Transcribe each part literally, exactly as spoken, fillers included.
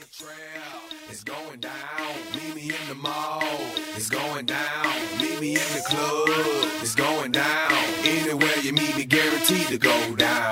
trail. It's going down. Meet me in the mall. It's going down. Meet me in the club. It's going down. Anywhere you meet me, guaranteed to go down.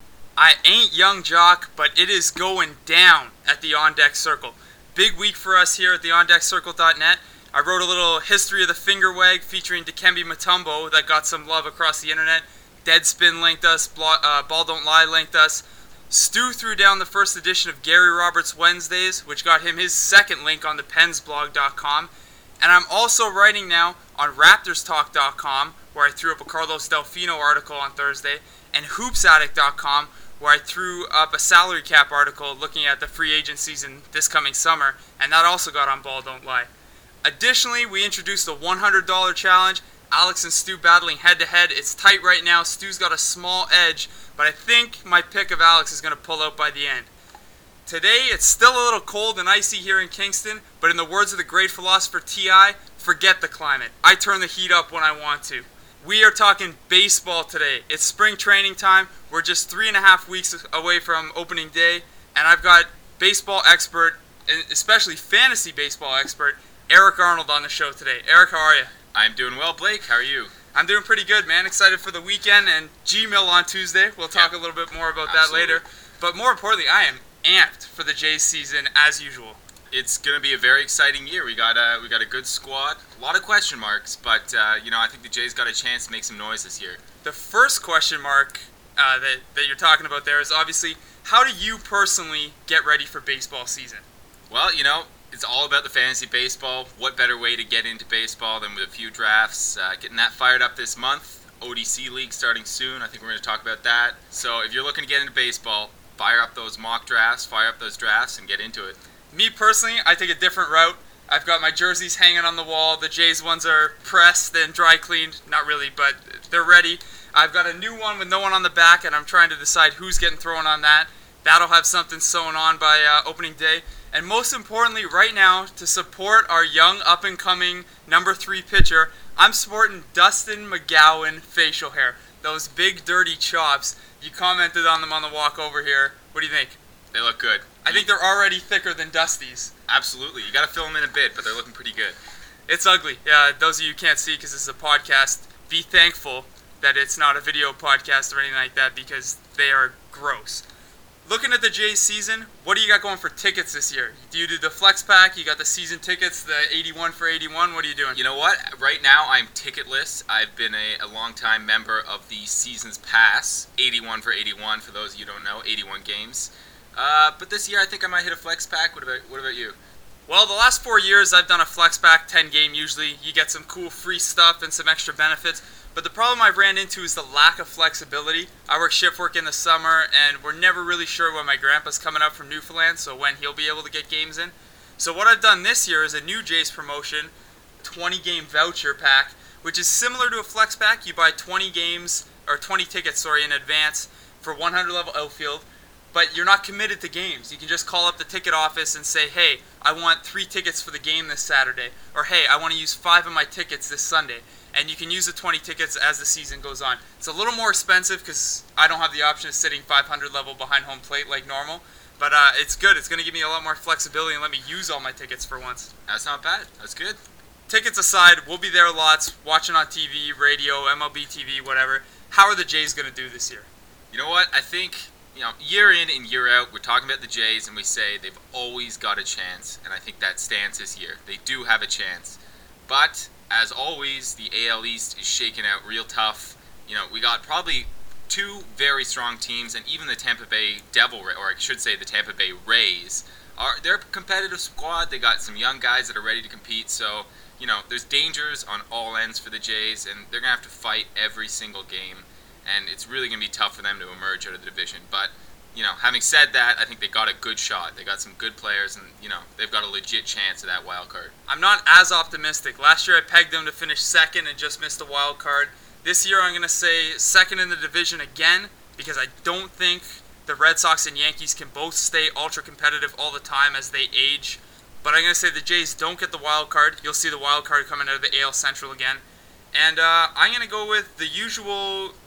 I ain't Young Jock, but it is going down at the On Deck Circle. Big week for us here at the on deck circle dot net. I wrote a little history of the finger wag featuring Dikembe Mutombo that got some love across the internet. Deadspin linked us, uh, Ball Don't Lie linked us. Stu threw down the first edition of Gary Roberts Wednesdays, which got him his second link on the pens blog dot com. And I'm also writing now on raptors talk dot com, where I threw up a Carlos Delfino article on Thursday, and hoops addict dot com, where I threw up a salary cap article looking at the free agent season this coming summer, and that also got on Ball Don't Lie. Additionally, we introduced the one hundred dollars challenge. Alex and Stu battling head-to-head. It's tight right now. Stu's got a small edge, but I think my pick of Alex is going to pull out by the end. Today, it's still a little cold and icy here in Kingston, but in the words of the great philosopher T I, forget the climate. I turn the heat up when I want to. We are talking baseball today. It's spring training time. We're just three and a half weeks away from opening day, and I've got baseball expert, especially fantasy baseball expert, Eric Arnold on the show today. Eric, how are you? I'm doing well, Blake. How are you? I'm doing pretty good, man. Excited for the weekend and G-Mill on Tuesday. We'll talk yeah. a little bit more about Absolutely. that later. But more importantly, I am amped for the Jays season as usual. It's going to be a very exciting year. We got a, we got a good squad. A lot of question marks, but uh, you know, I think the Jays got a chance to make some noise this year. The first question mark uh, that, that you're talking about there is obviously, how do you personally get ready for baseball season? Well, you know, it's all about the fantasy baseball. What better way to get into baseball than with a few drafts? Uh, getting that fired up this month. O D C League starting soon. I think we're going to talk about that. So if you're looking to get into baseball, fire up those mock drafts, fire up those drafts, and get into it. Me personally, I take a different route. I've got my jerseys hanging on the wall. The Jays ones are pressed and dry cleaned. Not really, but they're ready. I've got a new one with no one on the back, and I'm trying to decide who's getting thrown on that. That'll have something sewn on by uh, opening day. And most importantly, right now, to support our young, up-and-coming number three pitcher, I'm sporting Dustin McGowan facial hair. Those big, dirty chops. You commented on them on the walk over here. What do you think? They look good. I think they're already thicker than Dusty's. Absolutely. You got to fill them in a bit, but they're looking pretty good. It's ugly. Yeah, those of you who can't see because this is a podcast, be thankful that it's not a video podcast or anything like that because they are gross. Looking at the Jays season, what do you got going for tickets this year? Do you do the flex pack? You got the season tickets, the eighty-one for eighty-one? What are you doing? You know what? Right now, I'm ticketless. I've been a, a long-time member of the Seasons Pass, eighty-one for eighty-one, for those of you who don't know, eighty-one games. Uh, but this year, I think I might hit a flex pack. What about, what about you? Well, the last four years, I've done a flex pack, ten game usually. You get some cool free stuff and some extra benefits. But the problem I've ran into is the lack of flexibility. I work shift work in the summer, and we're never really sure when my grandpa's coming up from Newfoundland, so when he'll be able to get games in. So what I've done this year is a new Jays promotion, twenty game voucher pack, which is similar to a flex pack. You buy twenty games, or twenty tickets, sorry, in advance for one hundred level outfield, but you're not committed to games. You can just call up the ticket office and say, hey, I want three tickets for the game this Saturday, or hey, I want to use five of my tickets this Sunday. And you can use the twenty tickets as the season goes on. It's a little more expensive because I don't have the option of sitting five hundred level behind home plate like normal. But uh, it's good. It's going to give me a lot more flexibility and let me use all my tickets for once. That's not bad. That's good. Tickets aside, we'll be there lots, watching on T V, radio, M L B T V, whatever. How are the Jays going to do this year? You know what? I think, you know, year in and year out, we're talking about the Jays and we say they've always got a chance. And I think that stands this year. They do have a chance. But as always, the A L East is shaking out real tough. You know, we got probably two very strong teams, and even the Tampa Bay Devil, or I should say the Tampa Bay Rays, are they're a competitive squad. They got some young guys that are ready to compete. So, you know, there's dangers on all ends for the Jays, and they're going to have to fight every single game. And it's really going to be tough for them to emerge out of the division. But, you know, having said that, I think they got a good shot. They got some good players, and, you know, they've got a legit chance at that wild card. I'm not as optimistic. Last year I pegged them to finish second and just missed a wild card. This year I'm going to say second in the division again because I don't think the Red Sox and Yankees can both stay ultra competitive all the time as they age. But I'm going to say the Jays don't get the wild card. You'll see the wild card coming out of the A L Central again. And uh, I'm going to go with the usual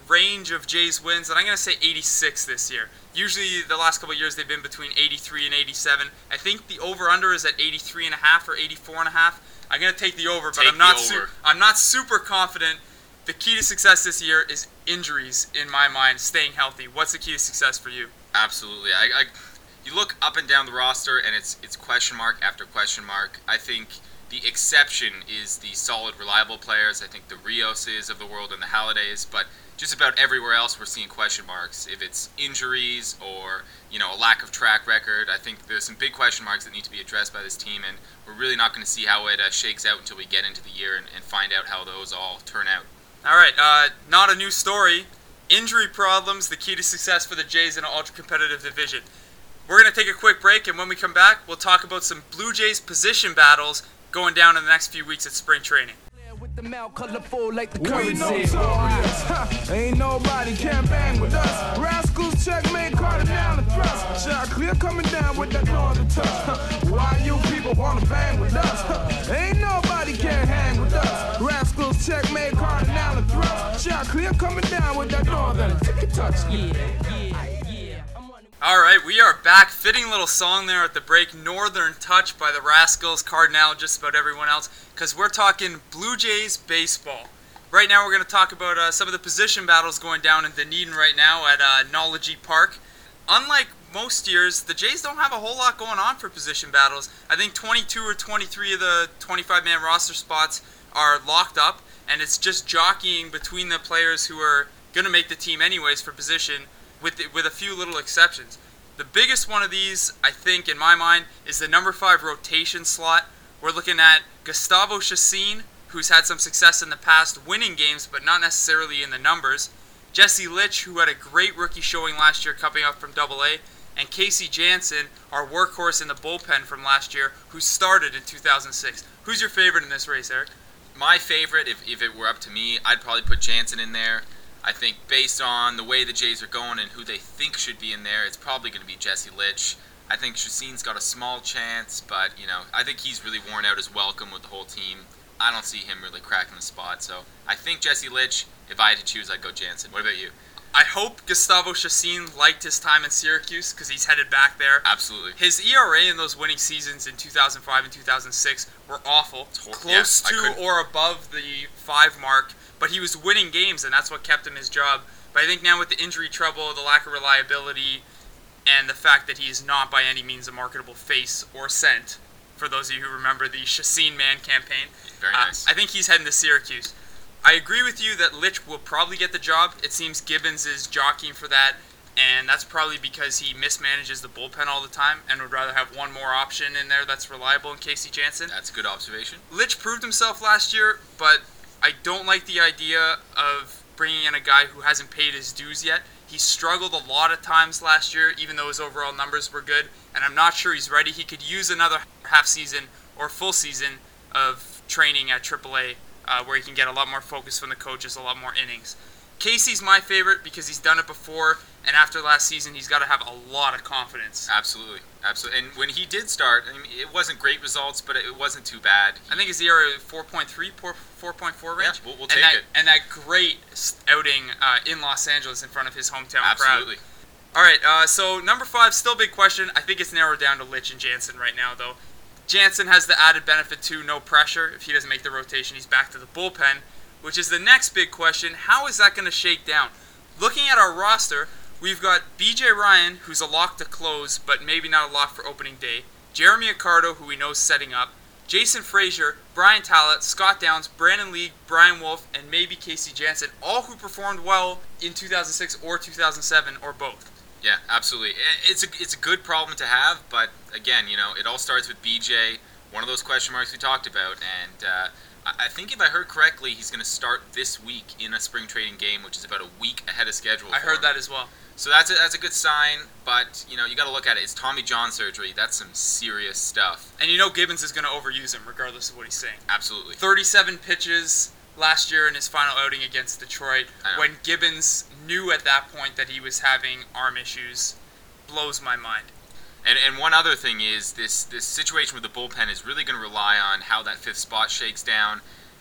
range of Jays wins, and I'm going to say eighty-six this year. Usually the last couple of years they've been between eighty-three and eighty-seven. I think the over-under is at eighty-three and a half or eighty-four and a half. I'm going to take the over, but Take I'm not the su- over. I'm not super confident. The key to success this year is injuries, in my mind, staying healthy. What's the key to success for you? Absolutely. I, I, you look up and down the roster, and it's it's question mark after question mark. I think the exception is the solid, reliable players. I think the Rioses of the world and the Hallidays, but just about everywhere else we're seeing question marks. If it's injuries or, you know, a lack of track record, I think there's some big question marks that need to be addressed by this team, and we're really not going to see how it uh, shakes out until we get into the year and, and find out how those all turn out. All right, uh, not a new story. Injury problems, the key to success for the Jays in an ultra-competitive division. We're going to take a quick break, and when we come back, we'll talk about some Blue Jays position battles going down in the next few weeks at spring training. With the mouth colorful like the We currency. notorious, huh? Ain't nobody can bang with us. Rascals checkmate, Carter down the thrust. Shot clear coming down with that northern touch. Huh? Why you people wanna bang with us? Huh? Ain't nobody can hang with us. Rascals checkmate, Carter down the thrust. Shot clear coming down with that northern touch. Yeah, yeah, yeah. I'm on the- All right, we are back. Fitting little song there at the break, Northern Touch by the Rascals, Cardinal, just about everyone else, because we're talking Blue Jays baseball. Right now we're going to talk about uh, some of the position battles going down in Dunedin right now at uh, Nology Park. Unlike most years, the Jays don't have a whole lot going on for position battles. I think twenty-two or twenty-three of the twenty-five man roster spots are locked up, and it's just jockeying between the players who are going to make the team anyways for position, with the, with a few little exceptions. The biggest one of these, I think, in my mind, is the number five rotation slot. We're looking at Gustavo Chacin, who's had some success in the past winning games, but not necessarily in the numbers. Jesse Litch, who had a great rookie showing last year coming up from double A. And Casey Janssen, our workhorse in the bullpen from last year, who started in two thousand six. Who's your favorite in this race, Eric? My favorite, if, if it were up to me, I'd probably put Jansen in there. I think based on the way the Jays are going and who they think should be in there, it's probably going to be Jesse Litch. I think Chacin's got a small chance, but, you know, I think he's really worn out his welcome with the whole team. I don't see him really cracking the spot, so I think Jesse Litch. If I had to choose, I'd go Jansen. What about you? I hope Gustavo Chacin liked his time in Syracuse because he's headed back there. Absolutely. His E R A in those winning seasons in two thousand five and two thousand six were awful, hor- close yeah, I to couldn't- or above the five mark, but he was winning games, and that's what kept him his job. But I think now with the injury trouble, the lack of reliability, and the fact that he is not by any means a marketable face or scent, for those of you who remember the Chacin Man campaign, Very uh, nice. I think he's heading to Syracuse. I agree with you that Litch will probably get the job. It seems Gibbons is jockeying for that, and that's probably because he mismanages the bullpen all the time and would rather have one more option in there that's reliable in Casey Janssen. That's a good observation. Litch proved himself last year, but I don't like the idea of bringing in a guy who hasn't paid his dues yet. He struggled a lot of times last year, even though his overall numbers were good, and I'm not sure he's ready. He could use another half season or full season of training at triple A, uh, where he can get a lot more focus from the coaches, a lot more innings. Casey's my favorite because he's done it before, and after last season, he's got to have a lot of confidence. Absolutely. Absolutely. And when he did start, I mean, it wasn't great results, but it wasn't too bad. I think his E R A four point three, four point four range. Yeah, we'll- we'll and take that, it. And that great outing uh, in Los Angeles in front of his hometown Absolutely. crowd. All right, uh, so number five, still big question. I think it's narrowed down to Litch and Jansen right now, though. Jansen has the added benefit, too, no pressure. If he doesn't make the rotation, he's back to the bullpen, which is the next big question. How is that going to shake down? Looking at our roster, we've got B J Ryan, who's a lock to close, but maybe not a lock for opening day. Jeremy Accardo, who we know is setting up. Jason Frazier, Brian Tallett, Scott Downs, Brandon League, Brian Wolf, and maybe Casey Janssen, all who performed well in two thousand six or two thousand seven, or both. Yeah, absolutely. I- It's a it's a good problem to have, but again, you know, it all starts with B J, one of those question marks we talked about, and uh, I I think if I heard correctly, he's going to start this week in a spring training game, which is about a week ahead of schedule. I for heard him. that as well. So that's a, that's a good sign, but you know, you got to look at it. It's Tommy John surgery. That's some serious stuff. And you know Gibbons is going to overuse him, regardless of what he's saying. Absolutely. thirty-seven pitches last year in his final outing against Detroit, I know. when Gibbons knew at that point that he was having arm issues, blows my mind. And and one other thing is this this situation with the bullpen is really going to rely on how that fifth spot shakes down.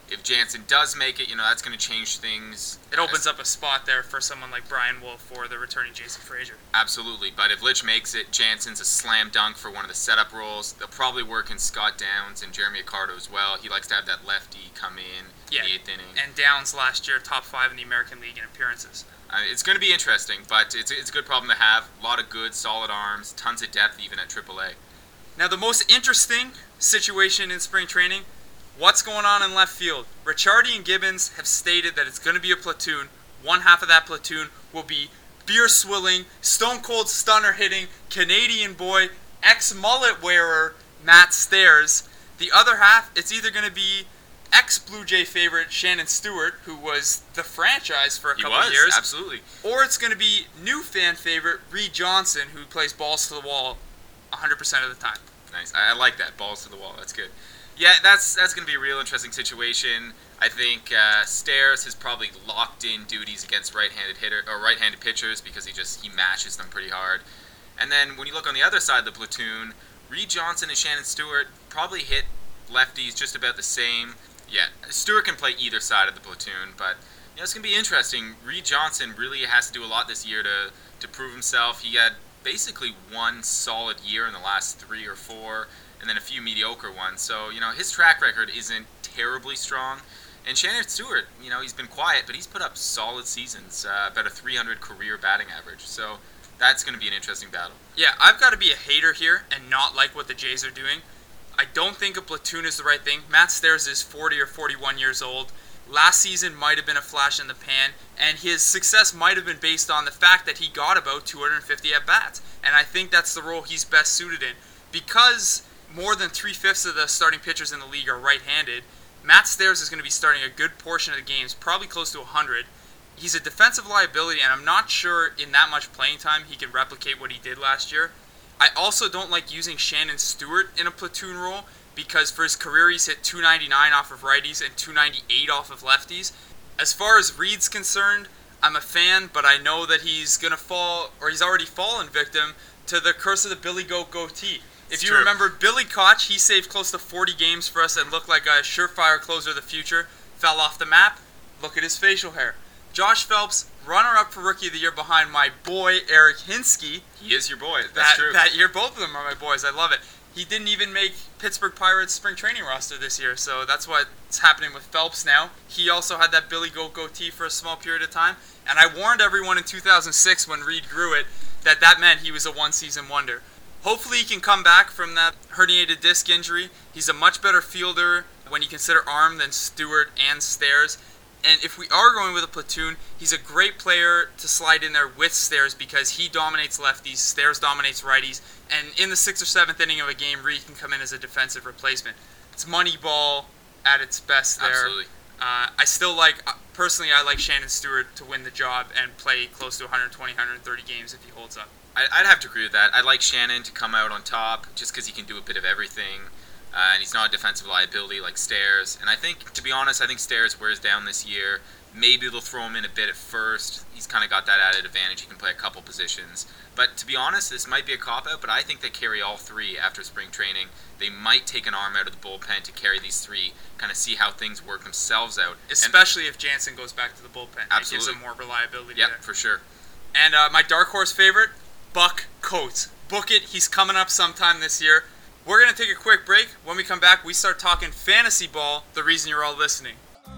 If Jansen does make it, you know, that's going to change things. It opens up a spot there for someone like Brian Wolf or the returning Jason Frazier. Absolutely, but if Litch makes it, Jansen's a slam dunk for one of the setup roles. They'll probably work in Scott Downs and Jeremy Accardo as well. He likes to have that lefty come in Yeah, in the eighth inning. and Downs last year, top five in the American League in appearances. Uh, it's going to be interesting, but it's, it's a good problem to have. A lot of good, solid arms, tons of depth even at triple A. Now, the most interesting situation in spring training, what's going on in left field? Ricciardi and Gibbons have stated that it's going to be a platoon. One half of that platoon will be beer-swilling, stone-cold stunner hitting, Canadian boy, ex-mullet wearer, Matt Stairs. The other half, it's either going to be ex-Blue Jay favorite Shannon Stewart, who was the franchise for a He couple was, of years, absolutely. or it's going to be new fan favorite Reed Johnson, who plays balls to the wall one hundred percent of the time. Nice. I, I like that. Balls to the wall. That's good. Yeah, that's that's going to be a real interesting situation. I think uh, Stairs has probably locked in duties against right-handed hitter or right-handed pitchers because he just he mashes them pretty hard. And then when you look on the other side of the platoon, Reed Johnson and Shannon Stewart probably hit lefties just about the same. Yeah, Stewart can play either side of the platoon, but you know, it's going to be interesting. Reed Johnson really has to do a lot this year to, to prove himself. He had basically one solid year in the last three or four, and then a few mediocre ones. So, you know, his track record isn't terribly strong. And Shannon Stewart, you know, he's been quiet, but he's put up solid seasons, uh, about a three hundred career batting average. So that's going to be an interesting battle. Yeah, I've got to be a hater here and not like what the Jays are doing. I don't think a platoon is the right thing. Matt Stairs is forty or forty-one years old. Last season might have been a flash in the pan, and his success might have been based on the fact that he got about two hundred fifty at-bats. And I think that's the role he's best suited in. Because more than three-fifths of the starting pitchers in the league are right-handed, Matt Stairs is going to be starting a good portion of the games, probably close to one hundred. He's a defensive liability, and I'm not sure in that much playing time he can replicate what he did last year. I also don't like using Shannon Stewart in a platoon role because for his career he's hit two ninety-nine off of righties and two ninety-eight off of lefties. As far as Reed's concerned, I'm a fan, but I know that he's going to fall, or he's already fallen victim to the curse of the Billy Goat goatee. If It's you true. remember Billy Koch, he saved close to forty games for us and looked like a surefire closer of the future. Fell off the map. Look at his facial hair. Josh Phelps, runner-up for Rookie of the Year behind my boy Eric Hinsky. He is your boy. That's That, true. that year, both of them are my boys. I love it. He didn't even make Pittsburgh Pirates spring training roster this year, so that's what's happening with Phelps now. He also had that Billy Goat goatee for a small period of time, and I warned everyone in two thousand six when Reed grew it that that meant he was a one-season wonder. Hopefully he can come back from that herniated disc injury. He's a much better fielder when you consider arm than Stewart and Stairs. And if we are going with a platoon, he's a great player to slide in there with Stairs because he dominates lefties, Stairs dominates righties, and in the sixth or seventh inning of a game, Reed can come in as a defensive replacement. It's money ball at its best there. Absolutely. Uh, I still like, uh, personally, I like Shannon Stewart to win the job and play close to one twenty, one thirty games if he holds up. I- I'd have to agree with that. I'd like Shannon to come out on top just because he can do a bit of everything. Uh, and he's not a defensive liability like Stairs. And I think, to be honest, I think Stairs wears down this year. Maybe they'll throw him in a bit at first. He's kind of got that added advantage. He can play a couple positions. But to be honest, this might be a cop-out, but I think they carry all three after spring training. They might take an arm out of the bullpen to carry these three, kind of see how things work themselves out. Especially if Jansen goes back to the bullpen. Absolutely. It gives him more reliability Yep, there. for sure. And uh, my dark horse favorite, Buck Coates. Book it. He's coming up sometime this year. We're going to take a quick break. When we come back, we start talking fantasy ball, the reason you're all listening.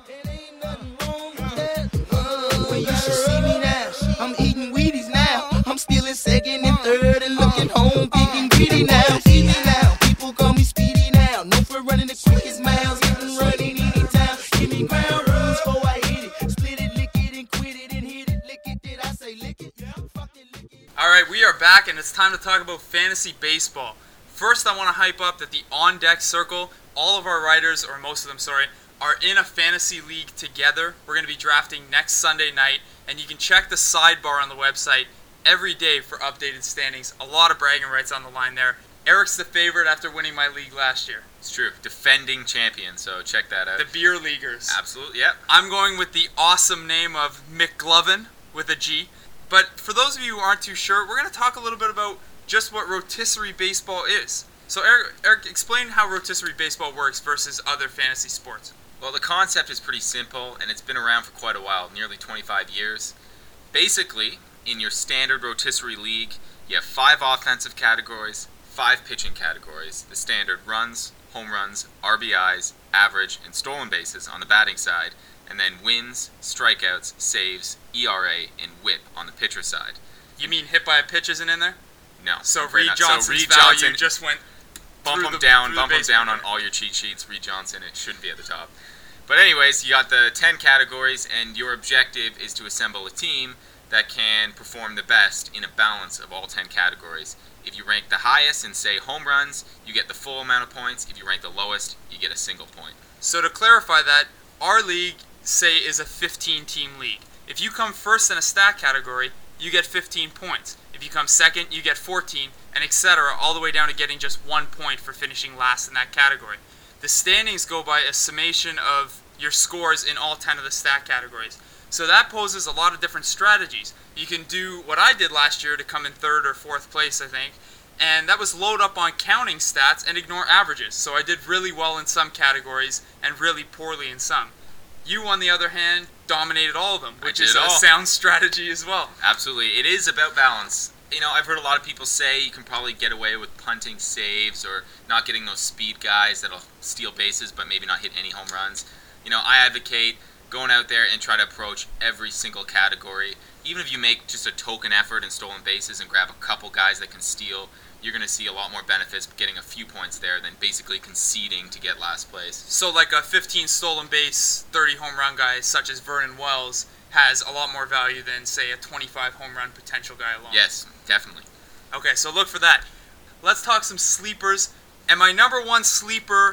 Well, you should see me now. I'm eating Wheaties now. I'm stealing second and third and looking home, getting greedy now. See me now. People call me Speedy now. No for running the quickest miles, getting running anytime. Give me ground rules before I hit it. Split it, lick it, and quit it, and hit it, lick it. Did I say lick it? Fuck it, lick it. All right, we are back, and it's time to talk about fantasy baseball. First, I want to hype up that the On Deck Circle, all of our writers, or most of them, sorry, are in a fantasy league together. We're going to be drafting next Sunday night, and you can check the sidebar on the website every day for updated standings. A lot of bragging rights on the line there. Eric's the favorite after winning my league last year. It's true. Defending champion, so check that out. The Beer Leaguers. Absolutely, yep. I'm going with the awesome name of McGlovin with a G. But for those of you who aren't too sure, we're going to talk a little bit about just what rotisserie baseball is. So Eric, Eric, explain how rotisserie baseball works versus other fantasy sports. Well, the concept is pretty simple, and it's been around for quite a while, nearly twenty-five years. Basically, in your standard rotisserie league, you have five offensive categories, five pitching categories, the standard runs, home runs, R B Is, average, and stolen bases on the batting side, and then wins, strikeouts, saves, E R A, and whip on the pitcher side. You mean hit by a pitch isn't in there? No. So afraid Reed not. Johnson's so Reed value Johnson, just went bump through him the- down, through the bump him basement down on there. all your cheat sheets. Reed Johnson, it shouldn't be at the top. But anyways, you got the ten categories, and your objective is to assemble a team that can perform the best in a balance of all ten categories. If you rank the highest in, say, home runs, you get the full amount of points. If you rank the lowest, you get a single point. So to clarify that, our league, say, is a fifteen-team league. If you come first in a stat category, you get fifteen points. If you come second, you get fourteen, and et cetera, all the way down to getting just one point for finishing last in that category. The standings go by a summation of your scores in all ten of the stat categories. So that poses a lot of different strategies. You can do what I did last year to come in third or fourth place, I think, and that was load up on counting stats and ignore averages. So I did really well in some categories and really poorly in some. You, on the other hand, dominated all of them, I which did is it a all. sound strategy as well. Absolutely. It is about balance. You know, I've heard a lot of people say you can probably get away with punting saves or not getting those speed guys that'll steal bases but maybe not hit any home runs. You know, I advocate going out there and try to approach every single category. Even if you make just a token effort in stolen bases and grab a couple guys that can steal, you're going to see a lot more benefits getting a few points there than basically conceding to get last place. So like a fifteen stolen base, thirty home run guy such as Vernon Wells has a lot more value than, say, a twenty-five home run potential guy alone. Yes, definitely. Okay, so look for that. Let's talk some sleepers. And my number one sleeper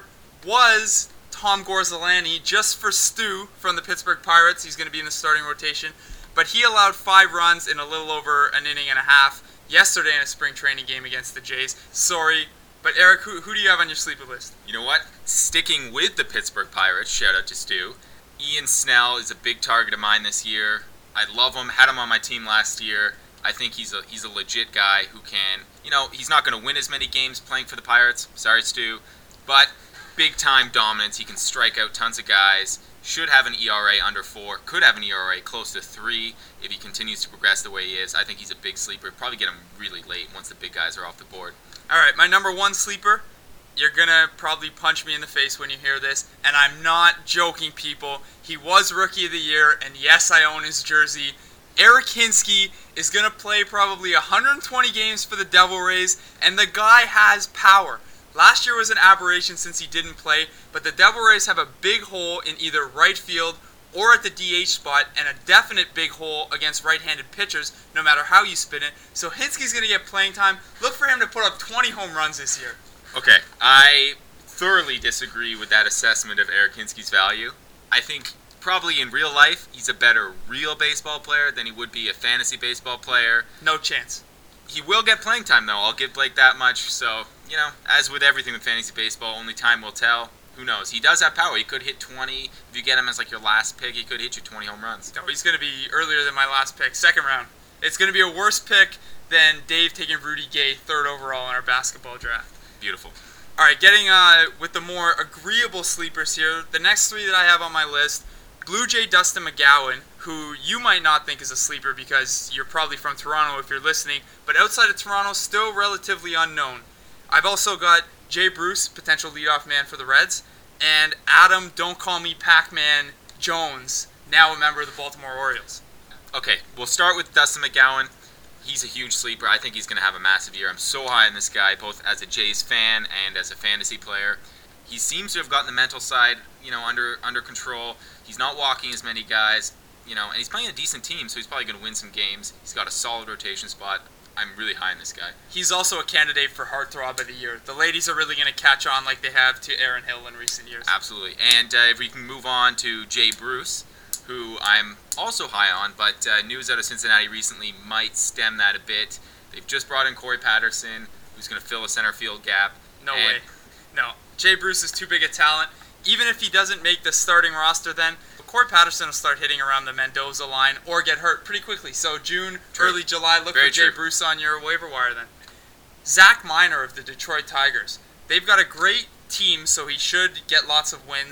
was Tom Gorzolani, just for Stu from the Pittsburgh Pirates. He's going to be in the starting rotation. But he allowed five runs in a little over an inning and a half yesterday in a spring training game against the Jays. Sorry. But Eric, who, who do you have on your sleeper list? You know what? Sticking with the Pittsburgh Pirates, shout out to Stu. Ian Snell is a big target of mine this year. I love him. Had him on my team last year. I think he's a he's a legit guy who can, you know, he's not going to win as many games playing for the Pirates. Sorry, Stu. But big time dominance. He can strike out tons of guys. Should have an E R A under four. Could have an E R A close to three if he continues to progress the way he is. I think he's a big sleeper. Probably get him really late once the big guys are off the board. All right, my number one sleeper. You're going to probably punch me in the face when you hear this, and I'm not joking, people. He was Rookie of the Year, and yes, I own his jersey. Eric Hinske is going to play probably one hundred twenty games for the Devil Rays, and the guy has power. Last year was an aberration since he didn't play, but the Devil Rays have a big hole in either right field or at the D H spot, and a definite big hole against right-handed pitchers, no matter how you spin it. So Hinske's going to get playing time. Look for him to put up twenty home runs this year. Okay, I thoroughly disagree with that assessment of Eric Hinske's value. I think probably in real life, he's a better real baseball player than he would be a fantasy baseball player. No chance. He will get playing time, though. I'll give Blake that much. So, you know, as with everything with fantasy baseball, only time will tell. Who knows? He does have power. He could hit twenty. If you get him as like your last pick, he could hit you twenty home runs. No, he's going to be earlier than my last pick, second round. It's going to be a worse pick than Dave taking Rudy Gay third overall in our basketball draft. Beautiful. All right, getting uh, with the more agreeable sleepers here, the next three that I have on my list, Blue Jay Dustin McGowan, who you might not think is a sleeper because you're probably from Toronto if you're listening, but outside of Toronto, still relatively unknown. I've also got Jay Bruce, potential leadoff man for the Reds, and Adam, don't call me Pac-Man Jones, now a member of the Baltimore Orioles. Okay, we'll start with Dustin McGowan. He's a huge sleeper. I think he's going to have a massive year. I'm so high on this guy, both as a Jays fan and as a fantasy player. He seems to have gotten the mental side, you know, under under control. He's not walking as many guys, you know, and he's playing a decent team, so he's probably going to win some games. He's got a solid rotation spot. I'm really high on this guy. He's He's also a candidate for Heartthrob of the Year. The ladies are really going to catch on like they have to Aaron Hill in recent years. absolutely. And uh, if we can move on to Jay Bruce, who I'm also high on, but uh, news out of Cincinnati recently might stem that a bit. They've just brought in Corey Patterson, who's going to fill a center field gap. No And- way. No. Jay Bruce is too big a talent. Even if he doesn't make the starting roster then, Corey Patterson will start hitting around the Mendoza line or get hurt pretty quickly. So June, True. early July, look Very for Jay true. Bruce on your waiver wire then. Zach Miner of the Detroit Tigers. They've got a great team, so he should get lots of wins.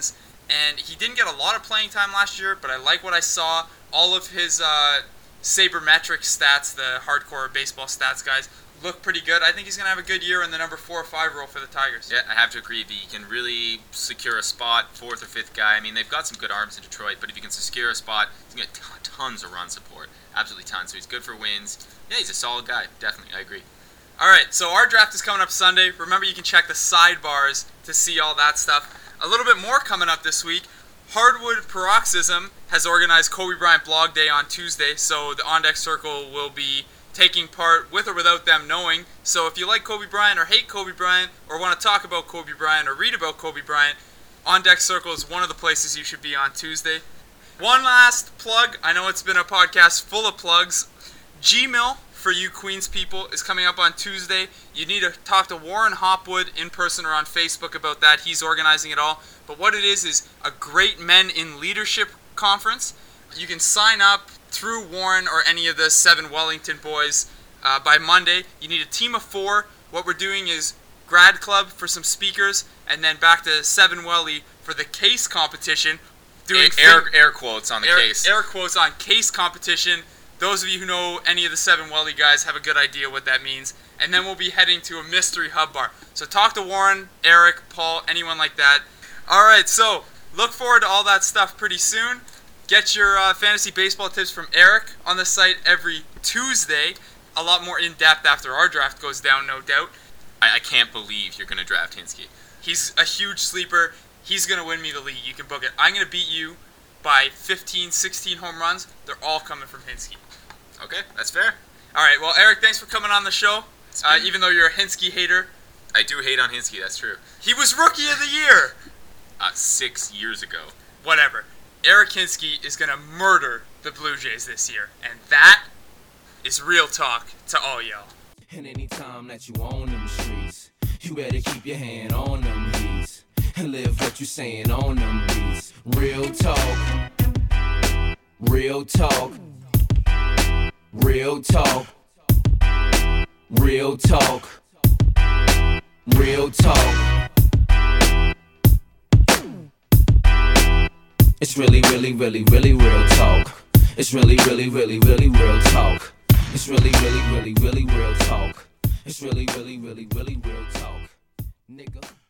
and he didn't get a lot of playing time last year, but I like what I saw. All of his uh, sabermetric stats, the hardcore baseball stats guys, look pretty good. I think he's going to have a good year in the number four or five role for the Tigers. Yeah, I have to agree. If he can really secure a spot, fourth or fifth guy, I mean, they've got some good arms in Detroit, but if he can secure a spot, he's going to get t- tons of run support. Absolutely tons. So he's good for wins. Yeah, he's a solid guy. Definitely, I agree. All right, so our draft is coming up Sunday. Remember, you can check the sidebars to see all that stuff. A little bit more coming up this week. Hardwood Paroxysm has organized Kobe Bryant Blog Day on Tuesday, so the On Deck Circle will be taking part with or without them knowing. So if you like Kobe Bryant or hate Kobe Bryant or want to talk about Kobe Bryant or read about Kobe Bryant, On Deck Circle is one of the places you should be on Tuesday. One last plug. I know it's been a podcast full of plugs. G-Mill, for you Queens people, is coming up on Tuesday. You need to talk to Warren Hopwood in person or on Facebook about that. He's organizing it all. But what it is is a Great Men in Leadership conference. You can sign up through Warren or any of the seven Wellington boys uh, by Monday. You need a team of four. What we're doing is grad club for some speakers, and then back to seven Welly for the case competition. Doing air, air, air quotes on the air, case. Air quotes on case competition. Those of you who know any of the seven Welly guys have a good idea what that means. And then we'll be heading to a mystery hub bar. So talk to Warren, Eric, Paul, anyone like that. All right, so look forward to all that stuff pretty soon. Get your uh, fantasy baseball tips from Eric on the site every Tuesday. A lot more in-depth after our draft goes down, no doubt. I, I can't believe you're going to draft Hinske. He's a huge sleeper. He's going to win me the league. You can book it. I'm going to beat you by fifteen, sixteen home runs. They're all coming from Hinske. Okay, that's fair. All right, well, Eric, thanks for coming on the show, uh, been... even though you're a Hinske hater. I do hate on Hinske, that's true. He was Rookie of the Year. Uh, six years ago. Whatever. Eric Hinske is going to murder the Blue Jays this year, and that is real talk to all y'all. And anytime that you own them streets, you better keep your hand on them beats and live what you saying on them beats. Real talk, real talk, real talk, real talk, real talk. It's really, really, really, really real talk. It's really, really, really, really real talk. It's really, really, really, really real talk. It's really, really, really, really real talk. Nigga.